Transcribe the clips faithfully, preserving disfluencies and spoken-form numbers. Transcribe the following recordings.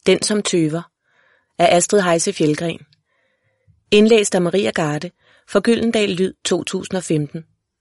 Den som tøver af Astrid Heise Fjeldgren. Indlæst af Maria Garde for Gyldendal Lyd to tusind og femten.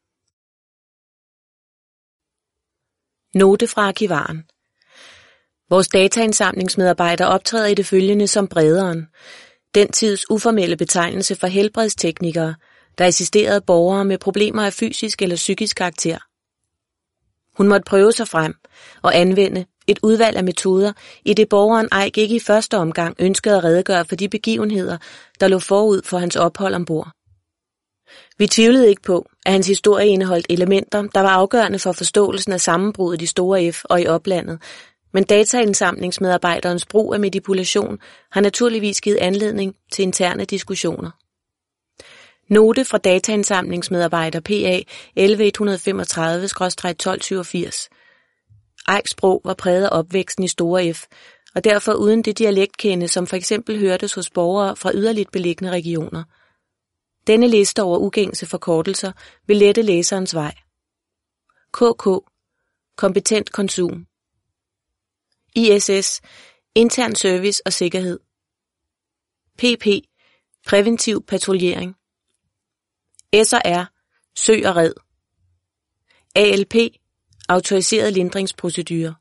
Note fra arkivaren. Vores dataindsamlingsmedarbejder optræder i det følgende som brederen, den tids uformelle betegnelse for helbredsteknikere, der assisterede borgere med problemer af fysisk eller psykisk karakter. Hun måtte prøve sig frem og anvende et udvalg af metoder, i det borgeren Eik ikke i første omgang ønskede at redegøre for de begivenheder, der lå forud for hans ophold ombord. Vi tvivlede ikke på, at hans historie indeholdt elementer, der var afgørende for forståelsen af sammenbruddet i Store F og i oplandet, men dataindsamlingsmedarbejderens brug af manipulation har naturligvis givet anledning til interne diskussioner. Note fra dataindsamlingsmedarbejder P A elleve et hundrede femogtredive tolv syvogfirs. Eiks sprog var præget af opvæksten i Store F, og derfor uden det dialektkende, som for eksempel hørtes hos borgere fra yderligt beliggende regioner. Denne liste over ugængse forkortelser vil lette læserens vej. K K. Kompetent konsum. I S S. Intern service og sikkerhed. P P. Præventiv patruljering. S og R. Søg og red. A L P. Autoriseret lindringsprocedure.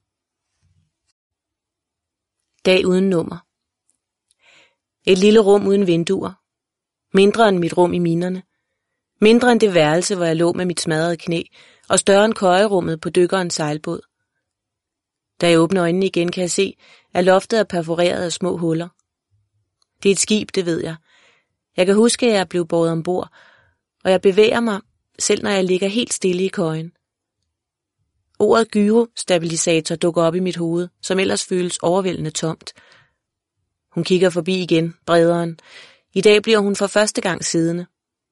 Dag uden nummer. Et lille rum uden vinduer. Mindre end mit rum i minerne. Mindre end det værelse, hvor jeg lå med mit smadrede knæ, og større end køjerummet på dykkerens sejlbåd. Da jeg åbner øjnene igen, kan jeg se, at loftet er perforeret af små huller. Det er et skib, det ved jeg. Jeg kan huske, at jeg er blevet båret ombord, og jeg bevæger mig, selv når jeg ligger helt stille i køjen. Ordet gyrostabilisator dukker op i mit hoved, som ellers føles overvældende tomt. Hun kigger forbi igen, brederen. I dag bliver hun for første gang siddende.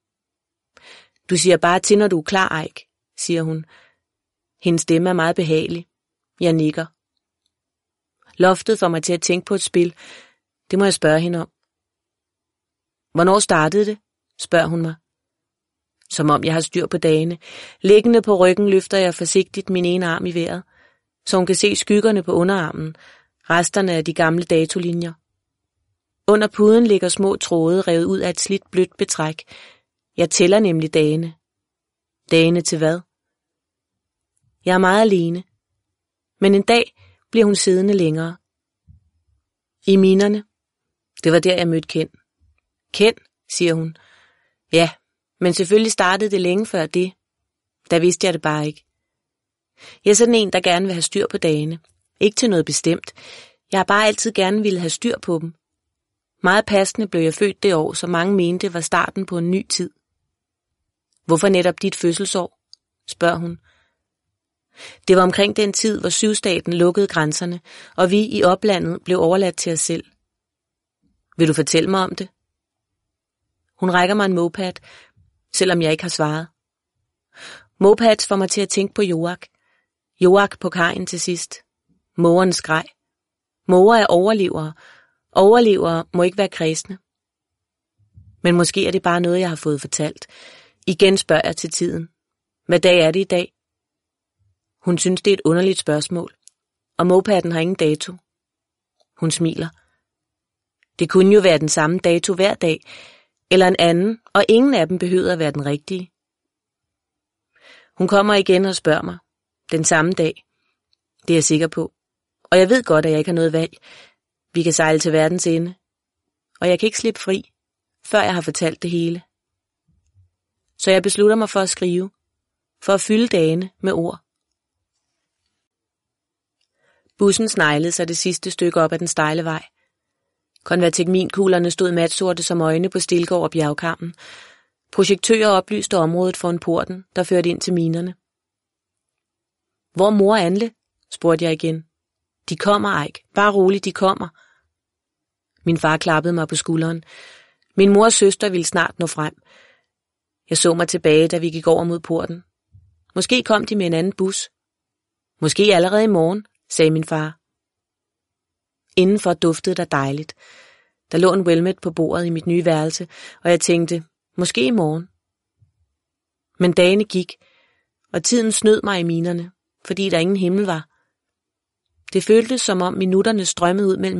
Du siger bare til, når du er klar, Eik, siger hun. Hendes stemme er meget behagelig. Jeg nikker. Loftet får mig til at tænke på et spil. Det må jeg spørge hende om. Hvornår startede det? Spørger hun mig. Som om jeg har styr på dagene. Liggende på ryggen løfter jeg forsigtigt min ene arm i vejret, så hun kan se skyggerne på underarmen, resterne af de gamle datolinjer. Under puden ligger små tråde revet ud af et slidt blødt betræk. Jeg tæller nemlig dagene. Dagene til hvad? Jeg er meget alene. Men en dag bliver hun siddende længere. I minerne. Det var der, jeg mødte Ken. Ken, siger hun. Ja, men selvfølgelig startede det længe før det. Der vidste jeg det bare ikke. Jeg er sådan en, der gerne vil have styr på dagene. Ikke til noget bestemt. Jeg har bare altid gerne ville have styr på dem. Meget passende blev jeg født det år, som mange mente var starten på en ny tid. Hvorfor netop dit fødselsår? Spørger hun. Det var omkring den tid, hvor syvstaten lukkede grænserne, og vi i oplandet blev overladt til os selv. Vil du fortælle mig om det? Hun rækker mig en moped, selvom jeg ikke har svaret. Mopads får mig til at tænke på Joak. Joak på kajen til sidst. Mågeren skreg. Måger er overlevere. Overlevere må ikke være kræsne. Men måske er det bare noget, jeg har fået fortalt. Igen spørger jeg til tiden. Hvad dag er det i dag? Hun synes, det er et underligt spørgsmål, og mopaden har ingen dato. Hun smiler. Det kunne jo være den samme dato hver dag, eller en anden, og ingen af dem behøver at være den rigtige. Hun kommer igen og spørger mig. Den samme dag. Det er jeg sikker på. Og jeg ved godt, at jeg ikke har noget valg. Vi kan sejle til verdens ende. Og jeg kan ikke slippe fri, før jeg har fortalt det hele. Så jeg beslutter mig for at skrive. For at fylde dagene med ord. Bussen sneglede sig det sidste stykke op ad den stejle vej. Konvertikminkuglerne stod matsorte som øjne på Stilgård og bjergkammen. Projektører oplyste området foran porten, der førte ind til minerne. Hvor er mor og Anle? Spurgte jeg igen. De kommer, Eik. Bare roligt, de kommer. Min far klappede mig på skulderen. Min mor og søster ville snart nå frem. Jeg så mig tilbage, da vi gik over mod porten. Måske kom de med en anden bus. Måske allerede i morgen, sagde min far. Indenfor duftede der dejligt. Der lå en Wilmet på bordet i mit nye værelse, og jeg tænkte, måske i morgen. Men dagene gik, og tiden snød mig i minerne, fordi der ingen himmel var. Det føltes som om minutterne strømmede ud mellem